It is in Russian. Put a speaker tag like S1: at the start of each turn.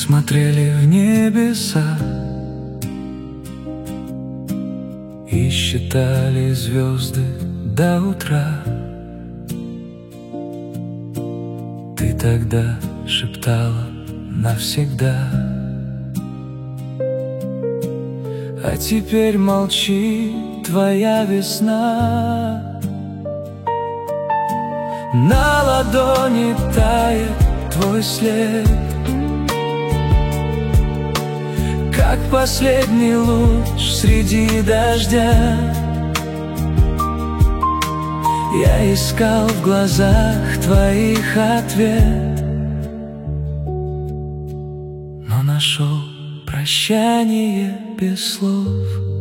S1: смотрели в небеса и считали звезды до утра. Ты тогда шептала навсегда, а теперь молчит твоя весна. На ладони тает твой след, как последний луч среди дождя. Я искал в глазах твоих ответ, но нашел прощание без слов.